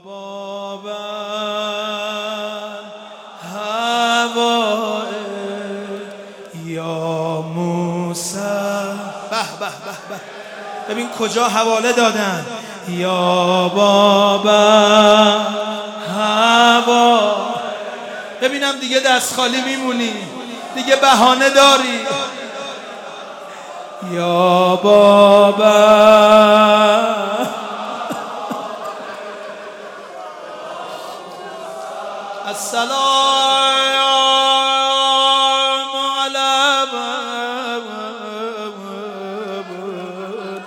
بابا هوا یا موسی. به به به به، ببین کجا حواله دادن. یا بابا هوا. ببینم دیگه دست خالی میمونی، دیگه بهانه داری. یا بابا السلام علیکم.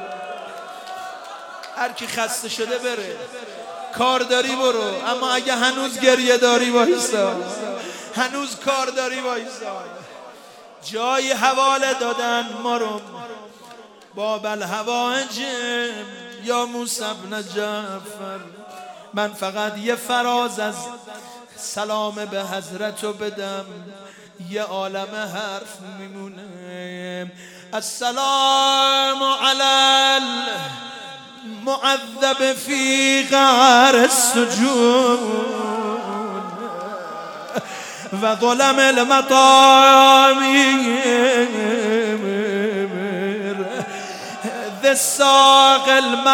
هر کی خسته شده بره، کار داری برو، اما اگه هنوز گریه داری وایسا، هنوز کار داری وایسا. جای حواله دادن ما رو باب الحوائج یا موسی بن جعفر. من فقط یه فراز از سلام به حضرت رو بدم، یه عالم حرف میمونه. السلام علی المعذب فی قعر السجون و ظلم المطامیر ذی الساق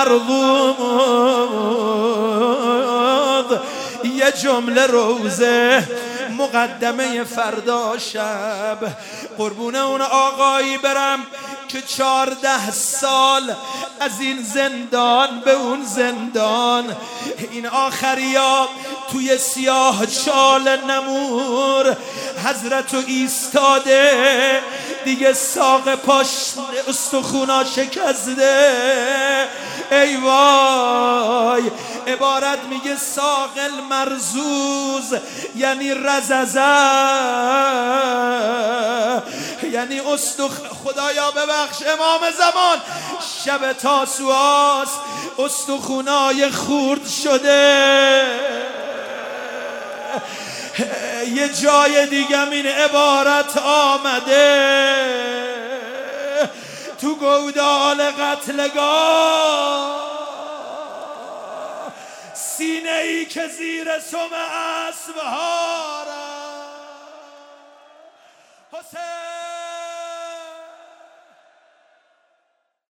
المرضوض. یه جمله روزه مقدمه فردا شب. قربون اون آقایی برم که 14 سال از این زندان به اون زندان، این آخریا توی سیاه چال نمور حضرت رو ایستاده، دیگه ساق پاش استخونا شکسته. ای وای، عبارت میگه ساقل مرزوز یعنی رززه، یعنی خدایا ببخش امام زمان، شب تاسوعاست، استخونای خورد شده. یه جای دیگه این عبارت آمده تو گودال قتلگاه، سینه ای که زیر سم اسب ها حسین